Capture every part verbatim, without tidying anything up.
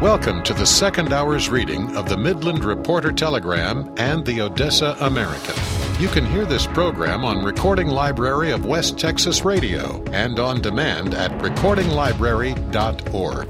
Welcome to the second hour's reading of the Midland Reporter Telegram and the Odessa American. You can hear this program on Recording Library of West Texas Radio and on demand at recording library dot org.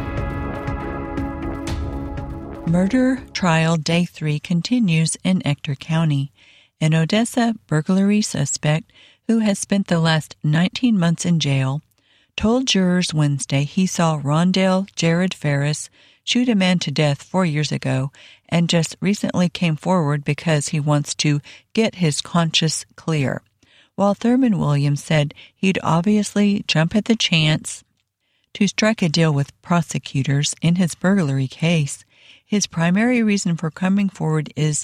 Murder trial day three continues in Ector County. An Odessa burglary suspect who has spent the last nineteen months in jail told jurors Wednesday he saw Rondell Jared Ferris shoot a man to death four years ago and just recently came forward because he wants to get his conscience clear, while Thurman Williams said he'd obviously jump at the chance to strike a deal with prosecutors in his burglary case. His primary reason for coming forward is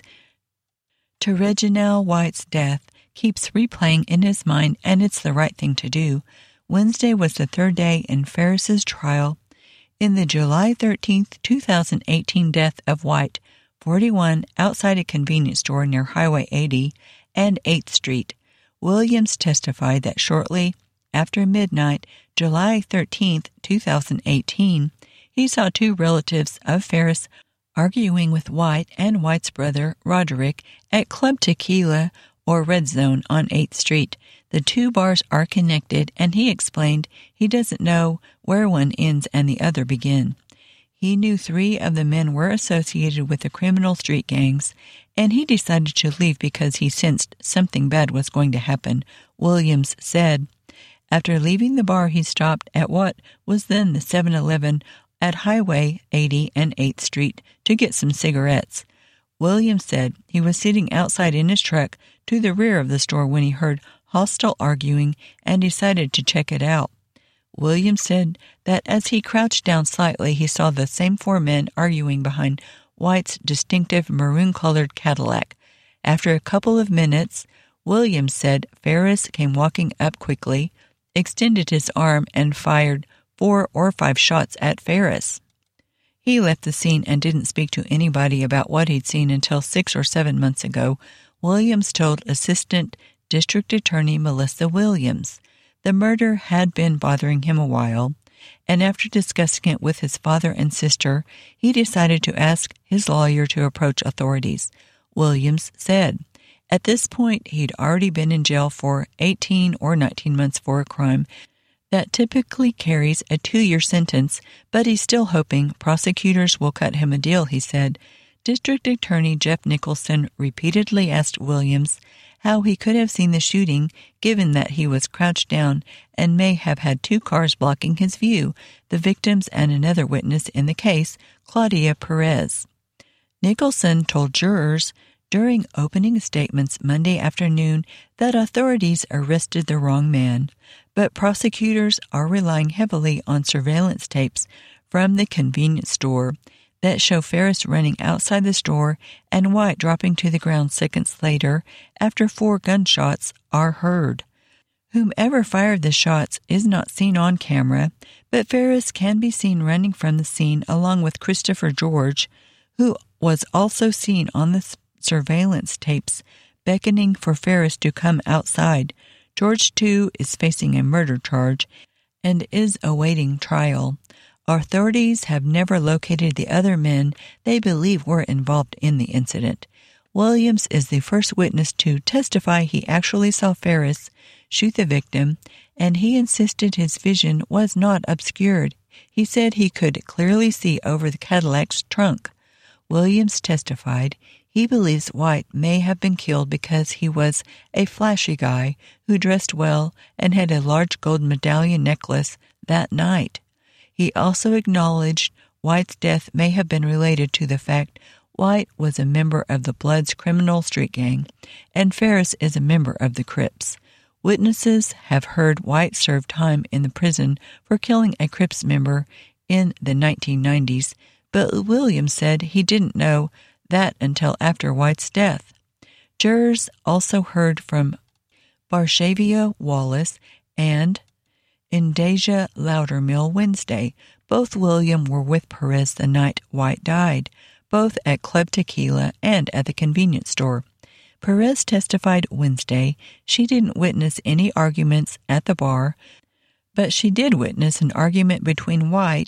to Reginald White's death keeps replaying in his mind, and it's the right thing to do. Wednesday was the third day in Ferris's trial in the July thirteenth, twenty eighteen death of White, forty-one, outside a convenience store near Highway eighty and eighth Street. Williams testified that shortly after midnight, July thirteenth, twenty eighteen, he saw two relatives of Ferris arguing with White and White's brother, Roderick, at Club Tequila or Red Zone on eighth Street. The two bars are connected, and he explained he doesn't know where one ends and the other begin. He knew three of the men were associated with the criminal street gangs, and he decided to leave because he sensed something bad was going to happen, Williams said. After leaving the bar, he stopped at what was then the seven eleven at Highway eighty and eighth Street to get some cigarettes. Williams said he was sitting outside in his truck to the rear of the store when he heard hostile arguing and decided to check it out. Williams said that as he crouched down slightly, he saw the same four men arguing behind White's distinctive maroon-colored Cadillac. After a couple of minutes, Williams said Ferris came walking up quickly, extended his arm, and fired four or five shots at Ferris. He left the scene and didn't speak to anybody about what he'd seen until six or seven months ago, Williams told Assistant District Attorney Melissa Williams. The murder had been bothering him a while, and after discussing it with his father and sister, he decided to ask his lawyer to approach authorities, Williams said. At this point, he'd already been in jail for eighteen or nineteen months for a crime that typically carries a two-year sentence, but he's still hoping prosecutors will cut him a deal, he said. District Attorney Jeff Nicholson repeatedly asked Williams how he could have seen the shooting, given that he was crouched down and may have had two cars blocking his view, the victims and another witness in the case, Claudia Perez. Nicholson told jurors during opening statements Monday afternoon that authorities arrested the wrong man, but prosecutors are relying heavily on surveillance tapes from the convenience store that show Ferris running outside the store and White dropping to the ground seconds later after four gunshots are heard. Whomever fired the shots is not seen on camera, but Ferris can be seen running from the scene along with Christopher George, who was also seen on the surveillance tapes beckoning for Ferris to come outside. George, too, is facing a murder charge and is awaiting trial. Authorities have never located the other men they believe were involved in the incident. Williams is the first witness to testify he actually saw Ferris shoot the victim, and he insisted his vision was not obscured. He said he could clearly see over the Cadillac's trunk. Williams testified he believes White may have been killed because he was a flashy guy who dressed well and had a large gold medallion necklace that night. He also acknowledged White's death may have been related to the fact White was a member of the Bloods criminal street gang, and Ferris is a member of the Crips. Witnesses have heard White serve time in the prison for killing a Crips member in the nineteen nineties, but Williams said he didn't know that until after White's death. Jurors also heard from Barshavia Wallace and Indasia Loudermill Wednesday. Both William were with Perez the night White died, both at Club Tequila and at the convenience store. Perez testified Wednesday she didn't witness any arguments at the bar, but she did witness an argument between White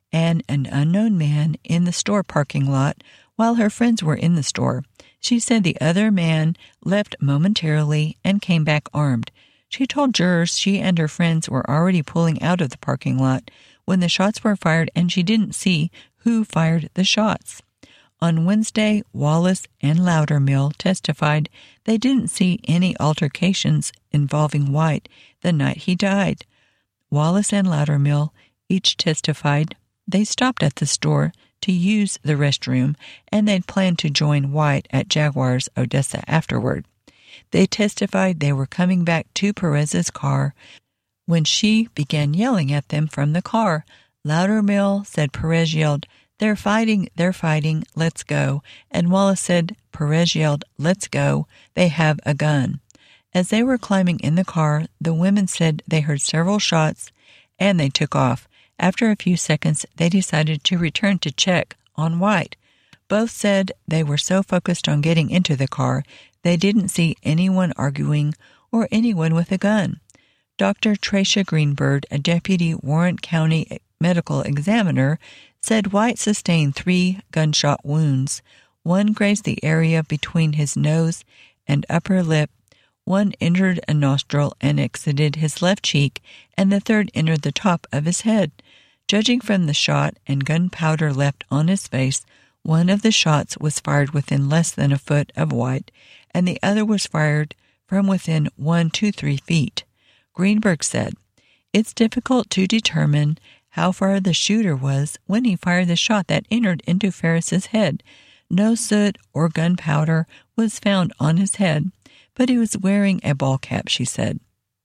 and an unknown man in the store parking lot while her friends were in the store. She said the other man left momentarily and came back armed. She told jurors she and her friends were already pulling out of the parking lot when the shots were fired, and she didn't see who fired the shots. On Wednesday, Wallace and Loudermill testified they didn't see any altercations involving White the night he died. Wallace and Loudermill each testified they stopped at the store to use the restroom, and they'd planned to join White at Jaguars Odessa afterward. They testified they were coming back to Perez's car when she began yelling at them from the car. Loudermill said Perez yelled, "They're fighting, they're fighting, let's go." And Wallace said Perez yelled, "Let's go, they have a gun." As they were climbing in the car, the women said they heard several shots and they took off. After a few seconds, they decided to return to check on White. Both said they were so focused on getting into the car, they didn't see anyone arguing or anyone with a gun. Doctor Tracia Greenberg, a deputy Warren County medical examiner, said White sustained three gunshot wounds. One grazed the area between his nose and upper lip, one entered a nostril and exited his left cheek, and the third entered the top of his head. Judging from the shot and gunpowder left on his face, one of the shots was fired within less than a foot of White, and the other was fired from within one to three feet. Greenberg said, "It's difficult to determine how far the shooter was when he fired the shot that entered into Ferris's head. No soot or gunpowder was found on his head, but he was wearing a ball cap," she said.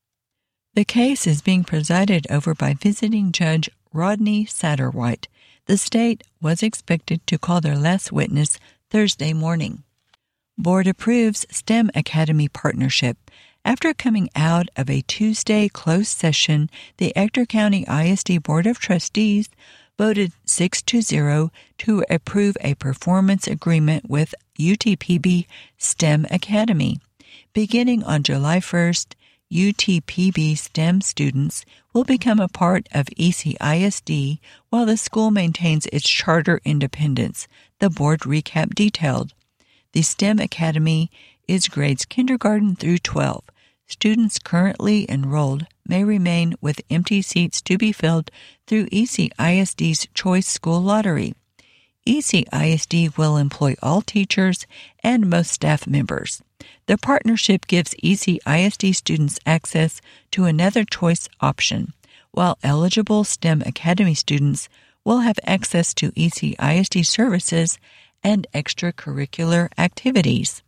The case is being presided over by visiting Judge Rodney Satterwhite. The state was expected to call their last witness Thursday morning. Board approves STEM Academy partnership. After coming out of a Tuesday closed session, the Ector County I S D Board of Trustees voted six to zero to approve a performance agreement with U T P B STEM Academy. Beginning on July first, U T P B STEM students will become a part of E C I S D while the school maintains its charter independence, the board recap detailed. The STEM Academy is grades kindergarten through twelve. Students currently enrolled may remain with empty seats to be filled through E C I S D's Choice School Lottery. E C I S D will employ all teachers and most staff members. The partnership gives E C I S D students access to another choice option, while eligible STEM Academy students will have access to E C I S D services and extracurricular activities.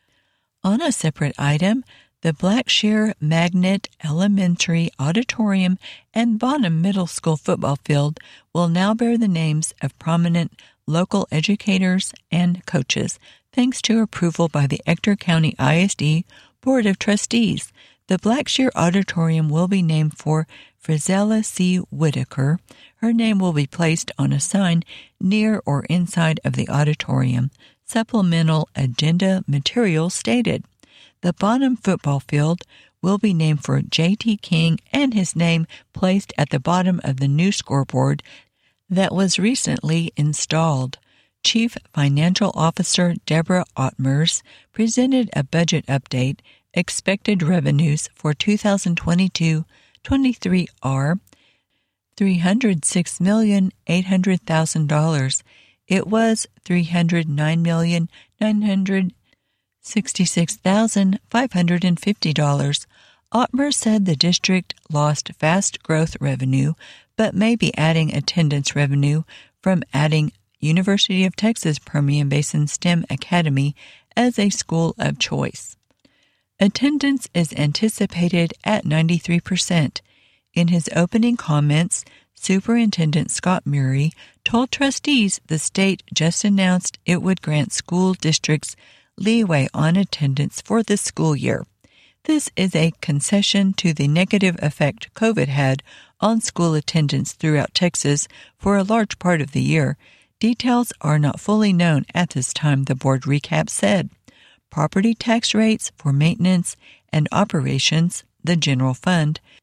On a separate item, the Blackshear Magnet Elementary Auditorium and Bonham Middle School football field will now bear the names of prominent local educators and coaches, thanks to approval by the Ector County I S D Board of Trustees. The Blackshear Auditorium will be named for Frizella C. Whitaker. Her name will be placed on a sign near or inside of the auditorium. Supplemental agenda material stated. The Bonham football field will be named for J T. King and his name placed at the bottom of the new scoreboard that was recently installed. Chief Financial Officer Deborah Ottmers presented a budget update. Expected revenues for two thousand twenty-two twenty-three are three hundred six million eight hundred thousand dollars. It was three hundred nine million nine hundred sixty-six thousand five hundred fifty dollars. Ottmer said the district lost fast growth revenue, but may be adding attendance revenue from adding University of Texas Permian Basin STEM Academy as a school of choice. Attendance is anticipated at ninety-three percent. In his opening comments, Superintendent Scott Murray told trustees the state just announced it would grant school districts leeway on attendance for this school year. This is a concession to the negative effect COVID had on school attendance throughout Texas for a large part of the year. Details are not fully known at this time, the board recap said. Property tax rates for maintenance and operations, the general fund,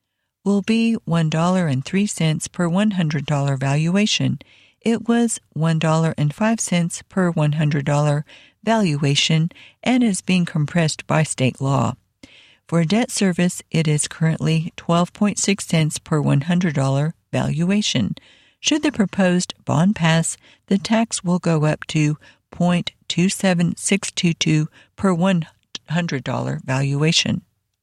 will be one dollar and three cents per one hundred dollars valuation. It was one dollar and five cents per one hundred dollars valuation and is being compressed by state law. For debt service, it is currently twelve point six cents per one hundred dollars valuation. Should the proposed bond pass, the tax will go up to zero point two seven six two two per one hundred dollars valuation.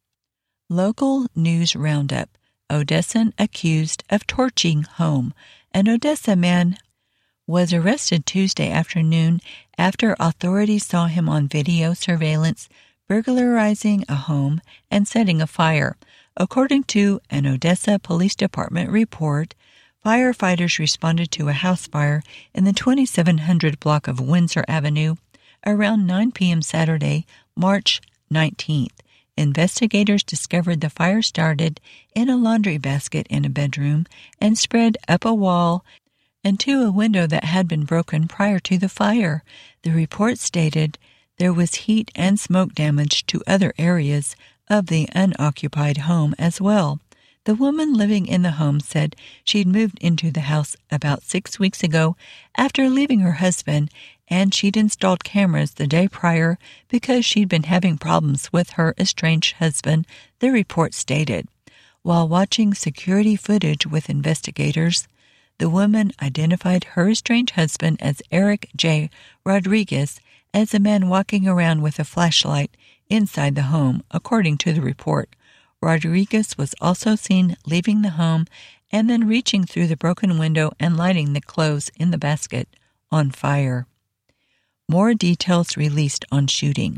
Local News Roundup. Odessan accused of torching home. An Odessa man was arrested Tuesday afternoon after authorities saw him on video surveillance burglarizing a home and setting a fire. According to an Odessa Police Department report, firefighters responded to a house fire in the twenty-seven hundred block of Windsor Avenue around nine p.m. Saturday, March nineteenth. Investigators discovered the fire started in a laundry basket in a bedroom and spread up a wall and to a window that had been broken prior to the fire. The report stated there was heat and smoke damage to other areas of the unoccupied home as well. The woman living in the home said she'd moved into the house about six weeks ago after leaving her husband, and she'd installed cameras the day prior because she'd been having problems with her estranged husband, the report stated. While watching security footage with investigators, the woman identified her estranged husband as Eric J. Rodriguez as a man walking around with a flashlight inside the home, according to the report. Rodriguez was also seen leaving the home and then reaching through the broken window and lighting the clothes in the basket on fire. More details released on shooting.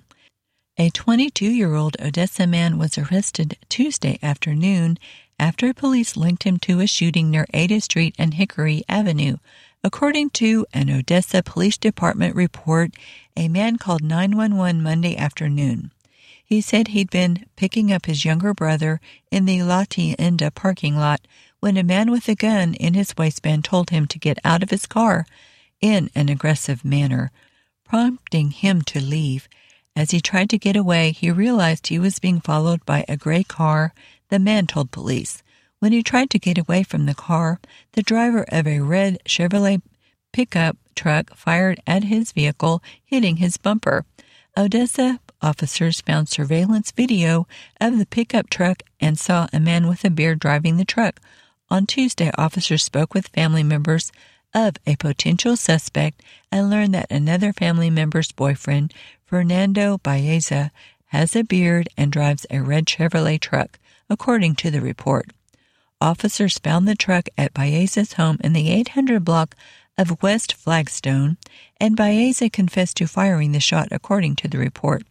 A twenty-two-year-old Odessa man was arrested Tuesday afternoon after police linked him to a shooting near Ada Street and Hickory Avenue. According to an Odessa Police Department report, a man called nine one one Monday afternoon. He said he'd been picking up his younger brother in the La Tienda parking lot when a man with a gun in his waistband told him to get out of his car in an aggressive manner, prompting him to leave. As he tried to get away, he realized he was being followed by a gray car, the man told police. When he tried to get away from the car, the driver of a red Chevrolet pickup truck fired at his vehicle, hitting his bumper. Odessa officers found surveillance video of the pickup truck and saw a man with a beard driving the truck. On Tuesday, officers spoke with family members of a potential suspect and learned that another family member's boyfriend, Fernando Baeza, has a beard and drives a red Chevrolet truck, according to the report. Officers found the truck at Baeza's home in the eight hundred block of West Flagstone, and Baeza confessed to firing the shot, according to the report.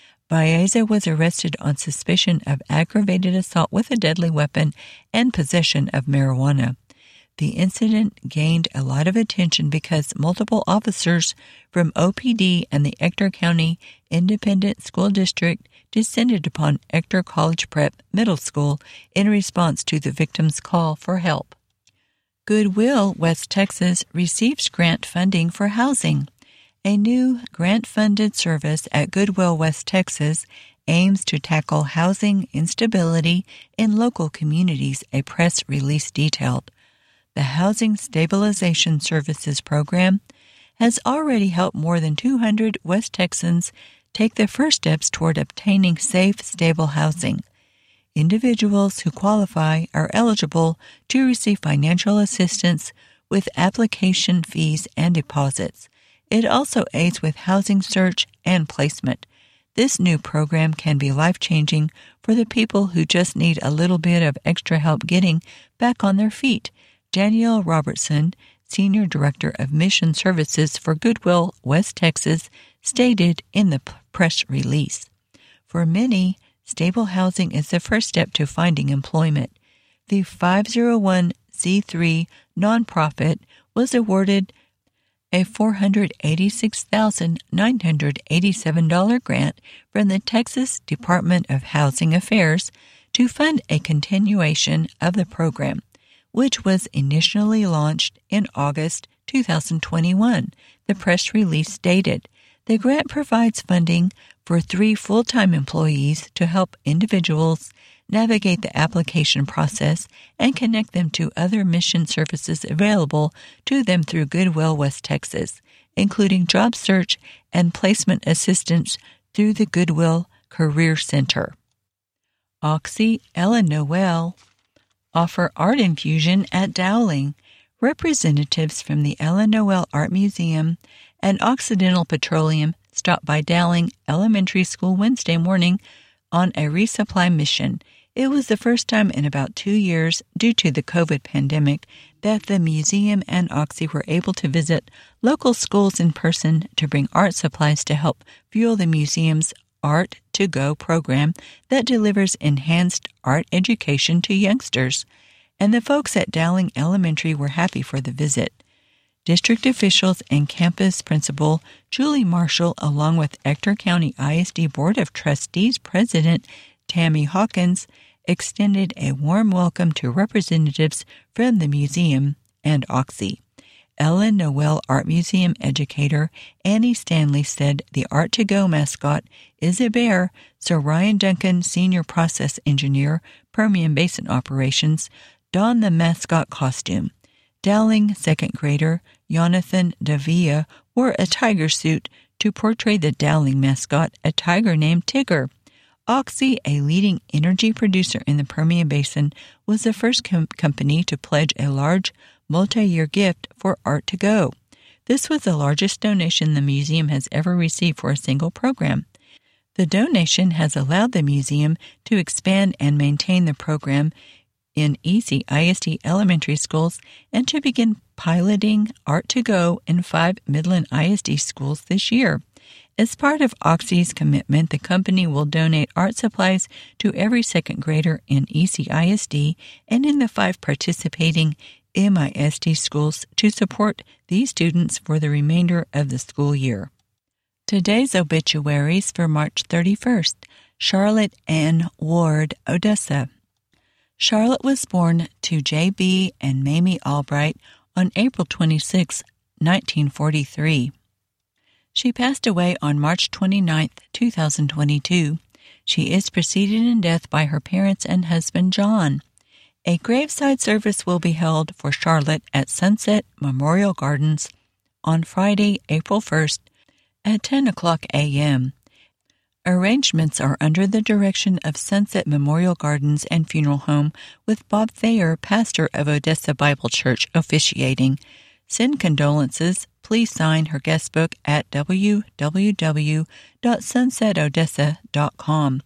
Baeza was arrested on suspicion of aggravated assault with a deadly weapon and possession of marijuana. The incident gained a lot of attention because multiple officers from O P D and the Ector County Independent School District descended upon Ector College Prep Middle School in response to the victim's call for help. Goodwill West Texas receives grant funding for housing. A new grant-funded service at Goodwill West Texas aims to tackle housing instability in local communities, a press release detailed. The Housing Stabilization Services Program has already helped more than two hundred West Texans take the first steps toward obtaining safe, stable housing. Individuals who qualify are eligible to receive financial assistance with application fees and deposits. It also aids with housing search and placement. This new program can be life-changing for the people who just need a little bit of extra help getting back on their feet. Danielle Robertson, Senior Director of Mission Services for Goodwill West Texas, stated in the press release. For many, stable housing is the first step to finding employment. The five oh one c three nonprofit was awarded a four hundred eighty-six thousand nine hundred eighty-seven dollars grant from the Texas Department of Housing Affairs to fund a continuation of the program, which was initially launched in August two thousand twenty-one, the press release stated. The grant provides funding for three full-time employees to help individuals navigate the application process, and connect them to other mission services available to them through Goodwill West Texas, including job search and placement assistance through the Goodwill Career Center. Oxy, Ellen Noel offer art infusion at Dowling. Representatives from the Ellen Noel Art Museum and Occidental Petroleum stopped by Dowling Elementary School Wednesday morning on a resupply mission. It was the first time in about two years, due to the COVID pandemic, that the museum and Oxy were able to visit local schools in person to bring art supplies to help fuel the museum's Art to Go program that delivers enhanced art education to youngsters. And the folks at Dowling Elementary were happy for the visit. District officials and campus principal Julie Marshall, along with Ector County I S D Board of Trustees President Tammy Hawkins, extended a warm welcome to representatives from the museum and Oxy. Ellen Noel Art Museum educator Annie Stanley said the Art to Go mascot is a bear, so Ryan Duncan, senior process engineer, Permian Basin Operations, donned the mascot costume. Dowling second grader Jonathan Davia wore a tiger suit to portray the Dowling mascot, a tiger named Tigger. Oxy, a leading energy producer in the Permian Basin, was the first com- company to pledge a large multi-year gift for Art to Go. This was the largest donation the museum has ever received for a single program. The donation has allowed the museum to expand and maintain the program in Easy I S D elementary schools and to begin piloting Art to Go in five Midland I S D schools this year. As part of Oxy's commitment, the company will donate art supplies to every second grader in Easy I S D and in the five participating M I S D schools to support these students for the remainder of the school year. Today's obituaries for March thirty-first. Charlotte Ann Ward, Odessa. Charlotte was born to J B and Mamie Albright on April twenty-sixth, nineteen forty-three. She passed away on March twenty-ninth, two thousand twenty-two. She is preceded in death by her parents and husband, John. A graveside service will be held for Charlotte at Sunset Memorial Gardens on Friday, April first at ten o'clock a.m. Arrangements are under the direction of Sunset Memorial Gardens and Funeral Home, with Bob Thayer, pastor of Odessa Bible Church, officiating. Send condolences. Please sign her guest book at w w w dot sunset odessa dot com.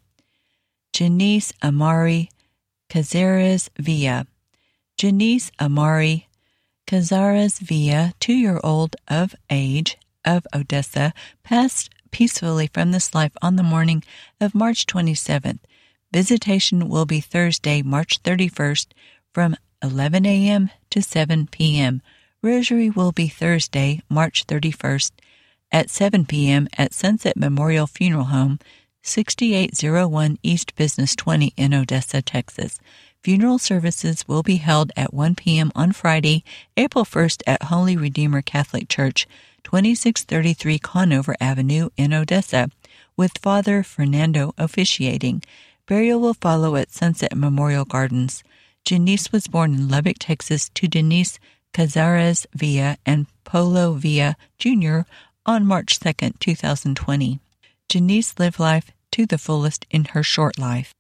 Janice Amari Cazares Villa. Janice Amari Cazares Villa, two-year-old of age of Odessa, passed peacefully from this life on the morning of March twenty-seventh. Visitation will be Thursday, March thirty-first from eleven a.m. to seven p.m. Rosary will be Thursday, March thirty-first at seven p.m. at Sunset Memorial Funeral Home, sixty-eight oh one East Business twenty in Odessa, Texas. Funeral services will be held at one p.m. on Friday, April first at Holy Redeemer Catholic Church, twenty-six thirty-three Conover Avenue in Odessa, with Father Fernando officiating. Burial will follow at Sunset Memorial Gardens. Janice was born in Lubbock, Texas, to Denise Cazares Villa and Polo Villa Junior on March second, two thousand twenty. Janice lived life to the fullest in her short life.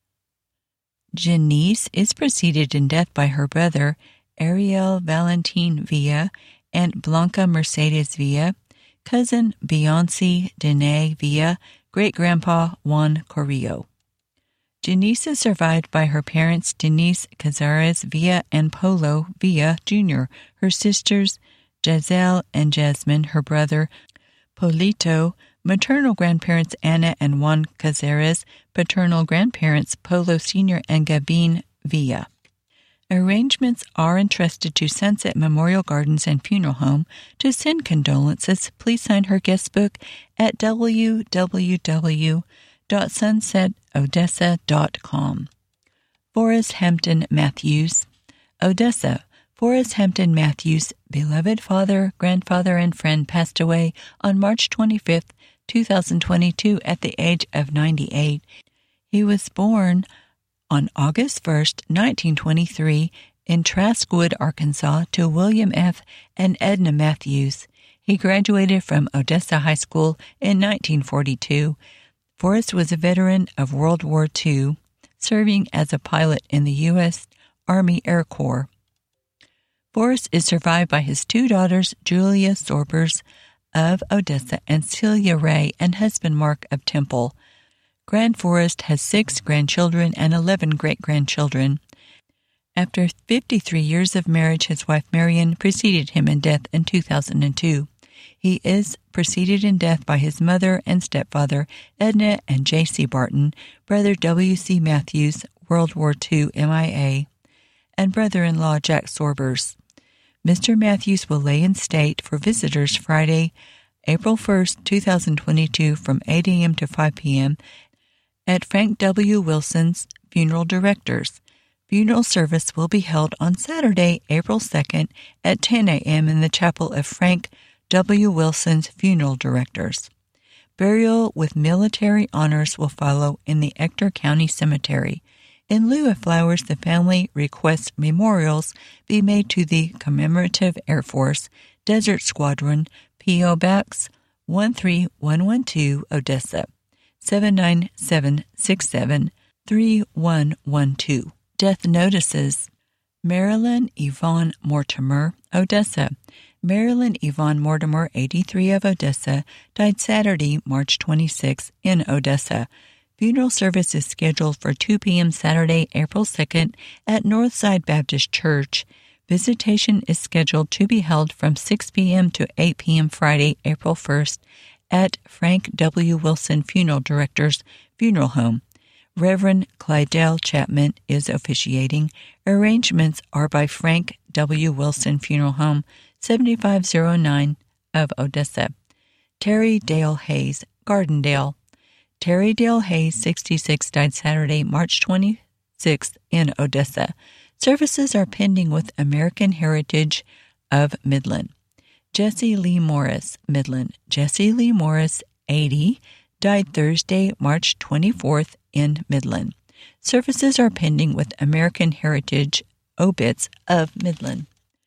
Janice is preceded in death by her brother, Ariel Valentin Villa and Blanca Mercedes Villa, cousin Beyonce Dene Villa, great-grandpa Juan Corrillo. Janice is survived by her parents Denise Cazares Villa and Polo Villa Junior, her sisters Giselle and Jasmine, her brother Polito, maternal grandparents Anna and Juan Cazares, paternal grandparents Polo Senior and Gabine Villa. Arrangements are entrusted to Sunset Memorial Gardens and Funeral Home. To send condolences, please sign her guest book at w w w dot sunset odessa dot com. Forrest Hampton Matthews, Odessa. Forrest Hampton Matthews, beloved father, grandfather, and friend, passed away on March twenty-fifth, two thousand twenty-two at the age of ninety-eight. He was born On August first, nineteen twenty-three, in Trask Wood, Arkansas, to William F. and Edna Matthews. He graduated from Odessa High School in nineteen forty-two. Forrest was a veteran of World War Two, serving as a pilot in the U S Army Air Corps. Forrest is survived by his two daughters, Julia Sorbers of Odessa and Celia Ray, and husband Mark of Temple. Grand Forrest has six grandchildren and eleven great-grandchildren. After fifty-three years of marriage, his wife Marion preceded him in death in two thousand two. He is preceded in death by his mother and stepfather, Edna and J C Barton, brother W C Matthews, World War Two M I A, and brother-in-law Jack Sorbers. Mister Matthews will lay in state for visitors Friday, April first, two thousand twenty-two, from eight a.m. to five p.m. at Frank W. Wilson's Funeral Directors. Funeral service will be held on Saturday, April second, at ten a.m. in the chapel of Frank W. Wilson's Funeral Directors. Burial with military honors will follow in the Ector County Cemetery. In lieu of flowers, the family requests memorials be made to the Commemorative Air Force, Desert Squadron, P O. Box one three one one two, Odessa, seven nine seven six seven, three one one two. Death notices. Marilyn Yvonne Mortimer, Odessa. Marilyn Yvonne Mortimer, eighty-three, of Odessa, died Saturday, March twenty-sixth, in Odessa. Funeral service is scheduled for two p.m. Saturday, April second, at Northside Baptist Church. Visitation is scheduled to be held from six p.m. to eight p.m. Friday, April first, at Frank W. Wilson Funeral Directors Funeral Home. Reverend Clydell Chapman is officiating. Arrangements are by Frank W. Wilson Funeral Home, seventy-five oh nine of Odessa. Terry Dale Hayes, Gardendale. Terry Dale Hayes, sixty-six, died Saturday, March twenty-sixth, in Odessa. Services are pending with American Heritage of Midland. Jesse Lee Morris, Midland. Jesse Lee Morris, eighty, died Thursday, March twenty-fourth, in Midland. Services are pending with American Heritage Obits of Midland.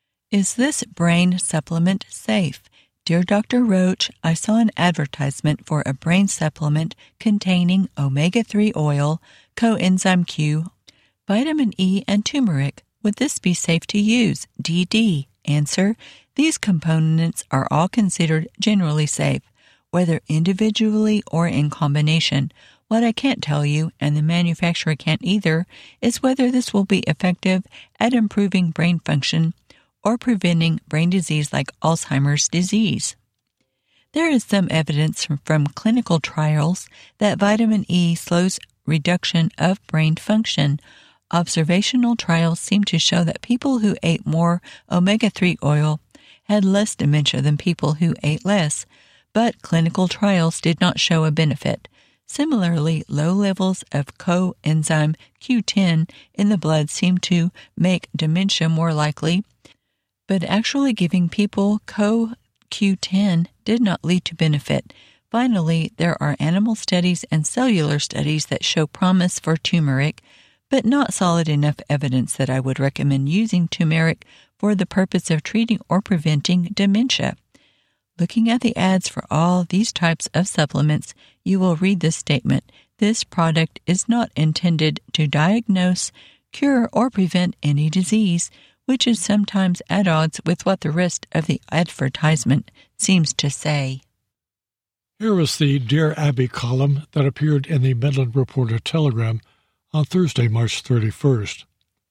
Is this brain supplement safe? Dear Doctor Roach, I saw an advertisement for a brain supplement containing omega three oil, coenzyme Q, vitamin E, and turmeric. Would this be safe to use? D D. Answer: these components are all considered generally safe, whether individually or in combination. What I can't tell you, and the manufacturer can't either, is whether this will be effective at improving brain function or preventing brain disease like Alzheimer's disease. There is some evidence from, from clinical trials that vitamin E slows reduction of brain function. Observational trials seem to show that people who ate more omega three oil had less dementia than people who ate less, but clinical trials did not show a benefit. Similarly, low levels of coenzyme Q ten in the blood seem to make dementia more likely, but actually giving people co Q ten did not lead to benefit. Finally, there are animal studies and cellular studies that show promise for turmeric, but not solid enough evidence that I would recommend using turmeric for the purpose of treating or preventing dementia. Looking at the ads for all these types of supplements, you will read this statement: this product is not intended to diagnose, cure, or prevent any disease, which is sometimes at odds with what the rest of the advertisement seems to say. Here is the Dear Abby column that appeared in the Midland Reporter Telegram on Thursday, March thirty-first.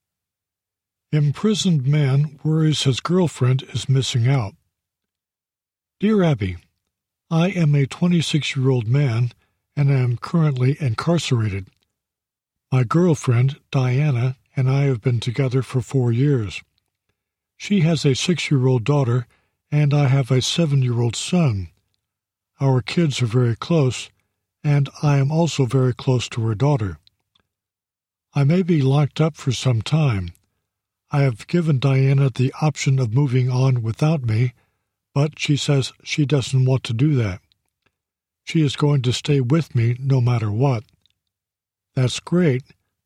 Imprisoned man worries his girlfriend is missing out. Dear Abby, I am a twenty-six-year-old man and am currently incarcerated. My girlfriend, Diana, and I have been together for four years. She has a six-year-old daughter, and I have a seven-year-old son. Our kids are very close, and I am also very close to her daughter. I may be locked up for some time. I have given Diana the option of moving on without me, but she says she doesn't want to do that. She is going to stay with me no matter what. That's great,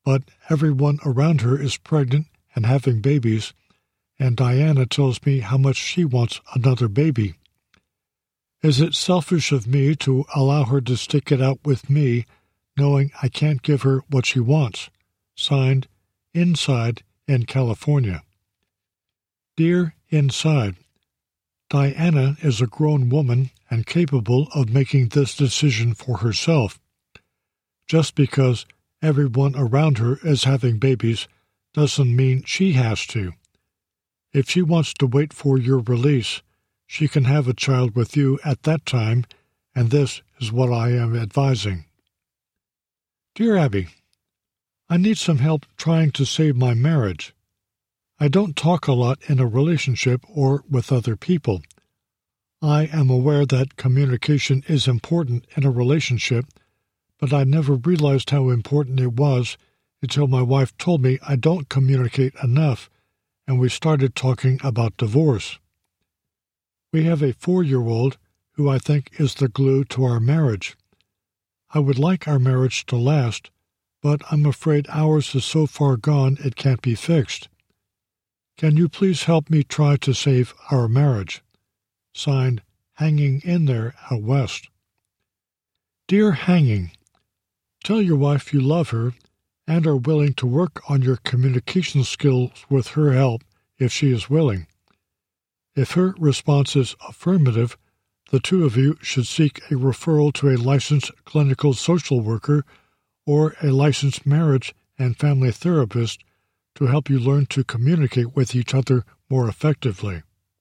but everyone around her is pregnant and having babies, and Diana tells me how much she wants another baby. Is it selfish of me to allow her to stick it out with me, knowing I can't give her what she wants? Signed, Inside in California. Dear Inside, Diana is a grown woman and capable of making this decision for herself. Just because everyone around her is having babies doesn't mean she has to. If she wants to wait for your release, she can have a child with you at that time, and this is what I am advising. Dear Abby, I need some help trying to save my marriage. I don't talk a lot in a relationship or with other people. I am aware that communication is important in a relationship, but I never realized how important it was until my wife told me I don't communicate enough, and we started talking about divorce. We have a four-year-old who I think is the glue to our marriage. I would like our marriage to last, but I'm afraid ours is so far gone it can't be fixed. Can you please help me try to save our marriage? Signed, Hanging in There Out West. Dear Hanging, tell your wife you love her and are willing to work on your communication skills with her help if she is willing. If her response is affirmative, the two of you should seek a referral to a licensed clinical social worker or a licensed marriage and family therapist to help you learn to communicate with each other more effectively.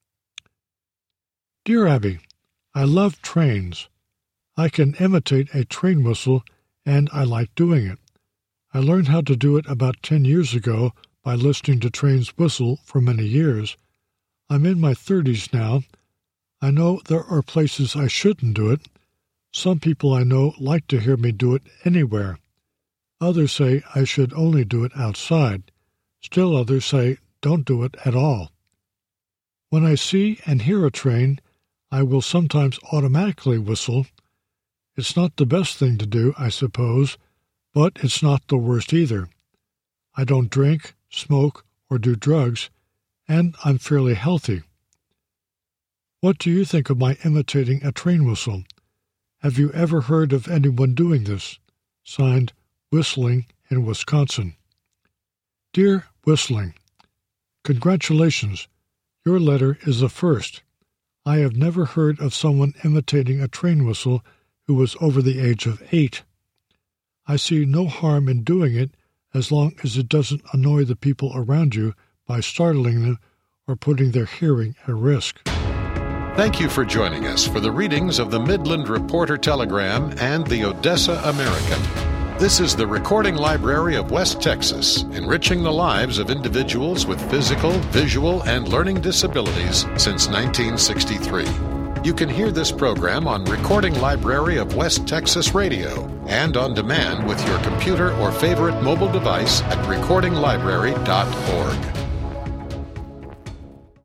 Dear Abby, I love trains. I can imitate a train whistle, and I like doing it. I learned how to do it about ten years ago by listening to trains whistle for many years. I'm in my thirties now. I know there are places I shouldn't do it. Some people I know like to hear me do it anywhere. Others say I should only do it outside. Still others say don't do it at all. When I see and hear a train, I will sometimes automatically whistle. It's not the best thing to do, I suppose, but it's not the worst either. I don't drink, smoke, or do drugs, and I'm fairly healthy. What do you think of my imitating a train whistle? Have you ever heard of anyone doing this? Signed, Whistling in Wisconsin. Dear Whistling, congratulations. Your letter is a first. I have never heard of someone imitating a train whistle who was over the age of eight. I see no harm in doing it as long as it doesn't annoy the people around you by startling them or putting their hearing at risk. Thank you for joining us for the readings of the Midland Reporter Telegram and the Odessa American. This is the Recording Library of West Texas, enriching the lives of individuals with physical, visual, and learning disabilities since nineteen sixty-three. You can hear this program on Recording Library of West Texas Radio and on demand with your computer or favorite mobile device at recording library dot org.